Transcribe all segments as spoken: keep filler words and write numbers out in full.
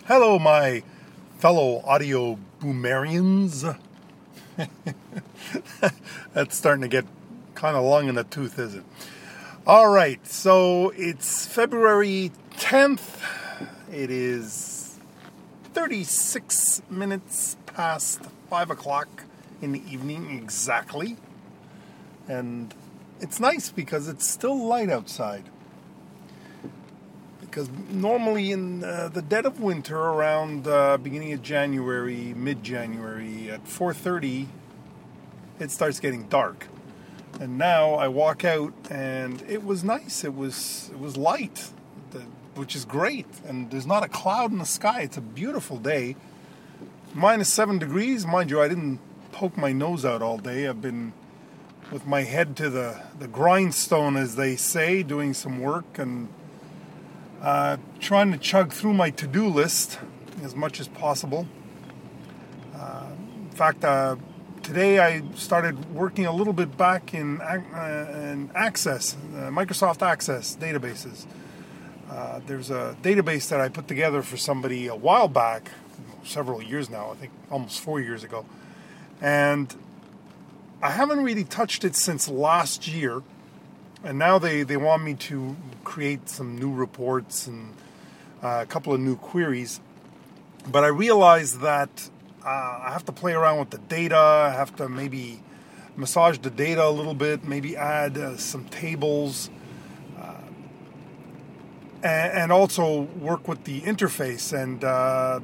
Hello, my fellow audio boomerians. That's starting to get kind of long in the tooth, isn't it? All right, so it's February tenth. It is thirty-six minutes past five o'clock in the evening exactly. And it's nice because it's still light outside. Because normally in uh, the dead of winter, around uh, beginning of January, mid-January, at four thirty, it starts getting dark. And now I walk out, and it was nice. It was it was light, which is great. And there's not a cloud in the sky. It's a beautiful day. Minus seven degrees, mind you. I didn't poke my nose out all day. I've been with my head to the the grindstone, as they say, doing some work and. Uh, trying to chug through my to-do list as much as possible. Uh, in fact, uh, today I started working a little bit back in, uh, in Access, uh, Microsoft Access databases. Uh, there's a database that I put together for somebody a while back, several years now, I think almost four years ago. And I haven't really touched it since last year. And now they, they want me to create some new reports and uh, a couple of new queries. But I realized that uh, I have to play around with the data. I have to maybe massage the data a little bit, maybe add uh, some tables, uh, and, and also work with the interface. And uh,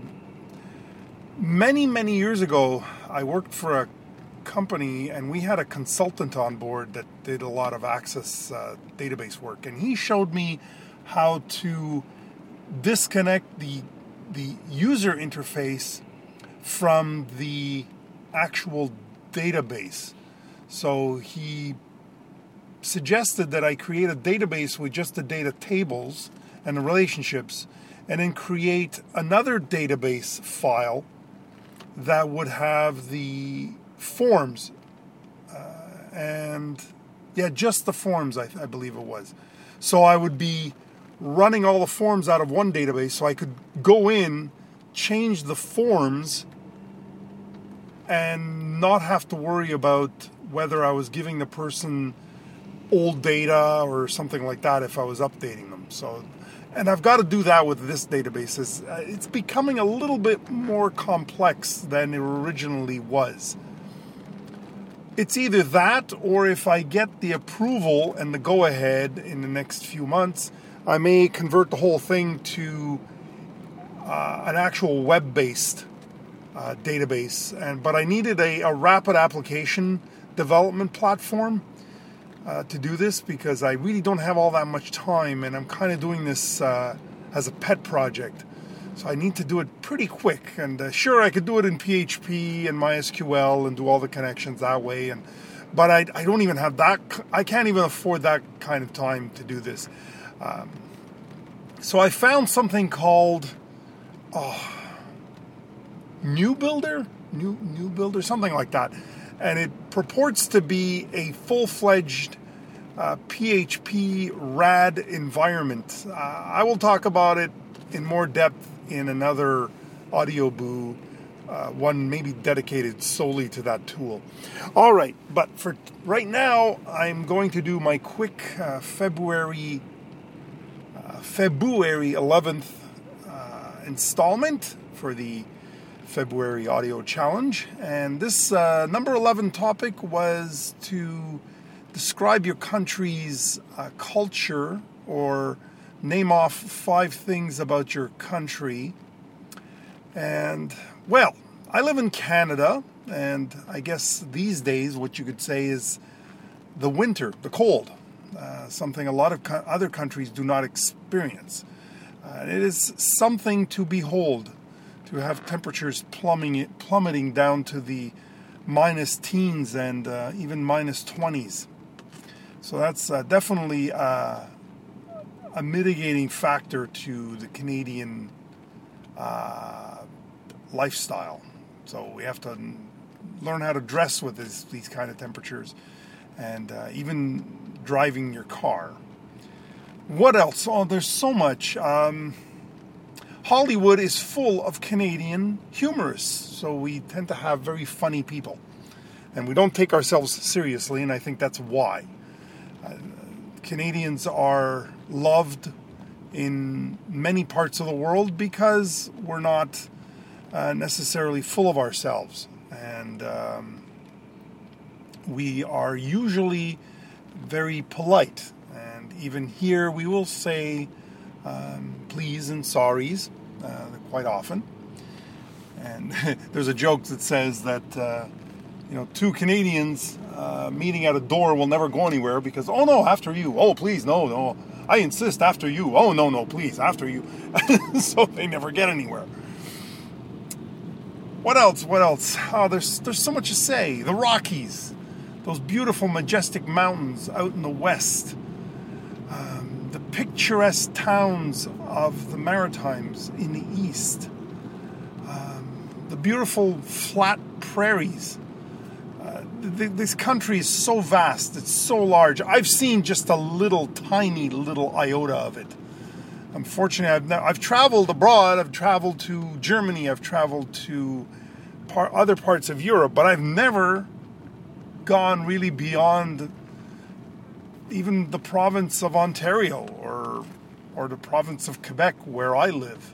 many, many years ago, I worked for a company, and we had a consultant on board that did a lot of Access uh, database work, and he showed me how to disconnect the the user interface from the actual database. So he suggested that I create a database with just the data tables and the relationships, and then create another database file that would have the forms, uh, and yeah, just the forms, I, I believe it was. So I would be running all the forms out of one database, so I could go in, change the forms, and not have to worry about whether I was giving the person old data or something like that if I was updating them. So, and I've got to do that with this database. It's, uh, it's becoming a little bit more complex than it originally was. It's either that, or if I get the approval and the go-ahead in the next few months, I may convert the whole thing to uh, an actual web-based uh, database. And but I needed a, a rapid application development platform uh, to do this, because I really don't have all that much time, and I'm kind of doing this uh, as a pet project. So I need to do it pretty quick. And uh, sure, I could do it in P H P and MySQL and do all the connections that way. And but I, I don't even have that. I can't even afford that kind of time to do this. Um, so I found something called oh, New Builder, New New Builder, something like that. And it purports to be a full-fledged uh, P H P RAD environment. Uh, I will talk about it in more depth in another audio boo, uh, one maybe dedicated solely to that tool. All right, but for right now, I'm going to do my quick uh, February uh, February eleventh uh, installment for the February Audio Challenge. And this uh, number eleven topic was to describe your country's uh, culture, or name off five things about your country. And, well, I live in Canada, and I guess these days what you could say is the winter, the cold, uh, something a lot of co- other countries do not experience. Uh, it is something to behold, to have temperatures plummeting, plummeting down to the minus teens and uh, even minus twenties. So that's uh, definitely uh, a mitigating factor to the Canadian uh, lifestyle. So we have to learn how to dress with this, these kind of temperatures, and uh, even driving your car. What else? Oh, there's so much. Um, Hollywood is full of Canadian humorists, so we tend to have very funny people. And we don't take ourselves seriously, and I think that's why. Uh, Canadians are loved in many parts of the world because we're not uh, necessarily full of ourselves. And um, we are usually very polite. And even here we will say um, please and sorries uh, quite often. And there's a joke that says that uh, you know, two Canadians uh, meeting at a door will never go anywhere because, oh no, after you. Oh, please, no, no. I insist, after you. Oh, no, no, please, after you. So they never get anywhere. What else? What else? Oh, there's there's so much to say. The Rockies, those beautiful, majestic mountains out in the west. Um, the picturesque towns of the Maritimes in the east. Um, the beautiful flat prairies. This country is so vast, it's so large. I've seen just a little, tiny little iota of it. Unfortunately, I've, ne- I've traveled abroad. I've traveled to Germany. I've traveled to par- other parts of Europe, but I've never gone really beyond even the province of Ontario or or the province of Quebec, where I live.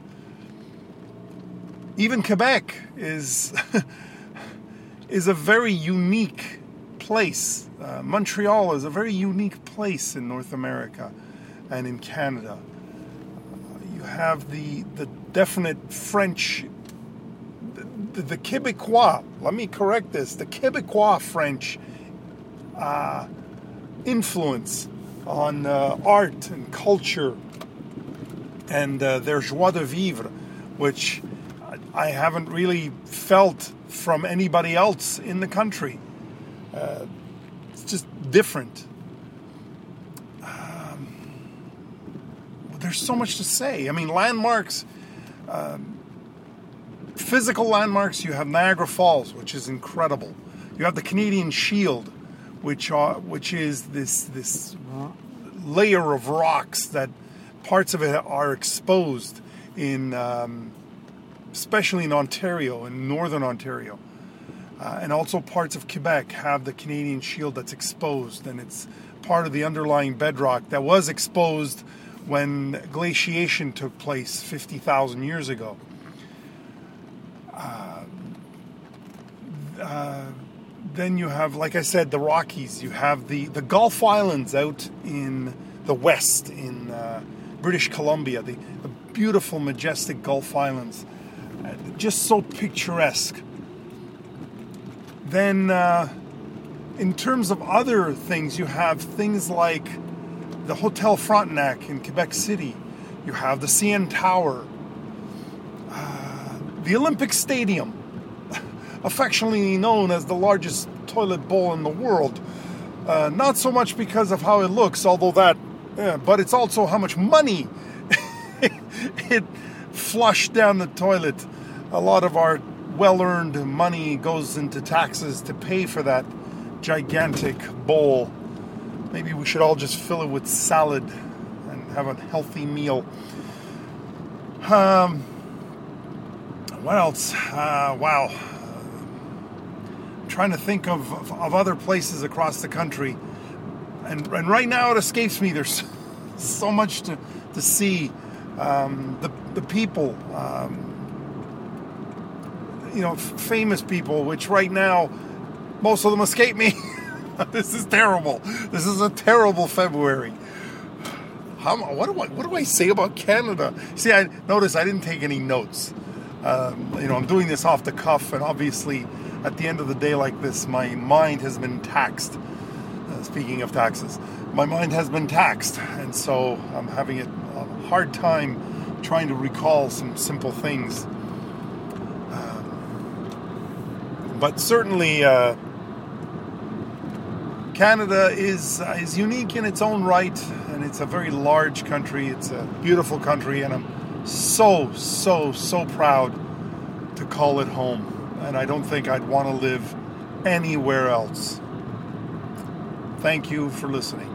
Even Quebec is... is a very unique place. Uh, Montreal is a very unique place in North America and in Canada. Uh, you have the the definite French, the, the Québécois, let me correct this, the Québécois French uh, influence on uh, art and culture and uh, their joie de vivre, which I haven't really felt from anybody else in the country. Uh, it's just different. Um, there's so much to say. I mean, landmarks, um, physical landmarks, you have Niagara Falls, which is incredible. You have the Canadian Shield, which are, which is this this layer of rocks that parts of it are exposed in... Um, especially in Ontario, in northern Ontario. Uh, and also parts of Quebec have the Canadian Shield that's exposed, and it's part of the underlying bedrock that was exposed when glaciation took place fifty thousand years ago. Uh, uh, then you have, like I said, the Rockies. You have the, the Gulf Islands out in the west, in uh, British Columbia, the, the beautiful, majestic Gulf Islands. Just so picturesque. Then, uh, in terms of other things, you have things like the Hotel Frontenac in Quebec City. You have the C N Tower. Uh, the Olympic Stadium, affectionately known as the largest toilet bowl in the world. Uh, not so much because of how it looks, although that, yeah, but it's also how much money it flushed down the toilet. A lot of our well-earned money goes into taxes to pay for that gigantic bowl. Maybe we should all just fill it with salad and have a healthy meal. Um, what else? Uh, wow. I'm trying to think of, of, of other places across the country. And, and right now it escapes me. There's so much to, to see. Um, the, the people... Um, you know, f- famous people, which right now, most of them escape me. This is terrible. This is a terrible February. How, what do I, what do I say about Canada? See, I notice I didn't take any notes. Um, you know, I'm doing this off the cuff, and obviously, at the end of the day like this, my mind has been taxed. Uh, speaking of taxes, my mind has been taxed, and so I'm having a, a hard time trying to recall some simple things. But certainly, uh, Canada is uh, is unique in its own right, and it's a very large country. It's a beautiful country, and I'm so, so, so proud to call it home. And I don't think I'd want to live anywhere else. Thank you for listening.